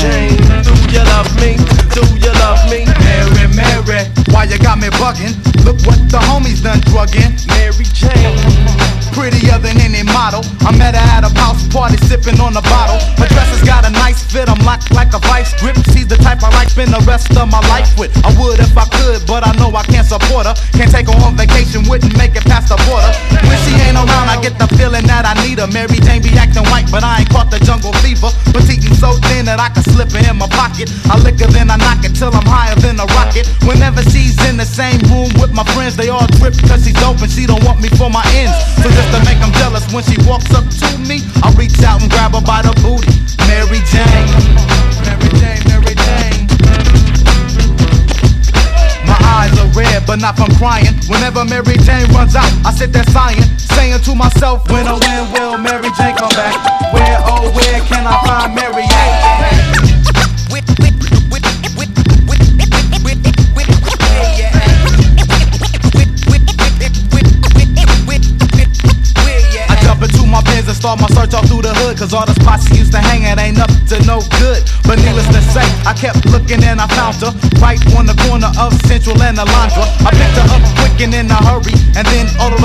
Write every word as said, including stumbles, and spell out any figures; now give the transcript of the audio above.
Jane. Do you love me? Do you love me? Mary, Mary, why you got me bugging? Look what the homies done drugging. Mary Jane. Prettier than any model. I met her at a house party sipping on a bottle. Her dress has got a nice fit, I'm locked like a vice grip. She's the type I like spend the rest of my life with. I would if I could, but I know I can't support her. Can't take her on vacation, wouldn't make it past the border. When she ain't around, I get the feeling that I need her. Mary Jane be acting white, but I ain't caught the jungle fever. Petite and so thin that I can slip her in my pocket. I lick her, then I knock it till I'm higher than a rocket. Whenever she's in the same room with my friends, they all trip cause she's dope and she don't want me for my ends. So just to make them jealous, when she walks up to me, I reach out and grab her by the booty. Mary Jane, Mary Jane, Mary Jane. My eyes are red, but not from crying. Whenever Mary Jane runs out, I sit there sighing, saying to myself, when or when will Mary Jane come back? Where, oh, where can I find Mary at? My pins and start my search all through the hood, cause all the spots she used to hang at ain't up to no good. But needless to say, I kept looking and I found her right on the corner of Central and Alondra. I picked her up quick and in a hurry, and then all of a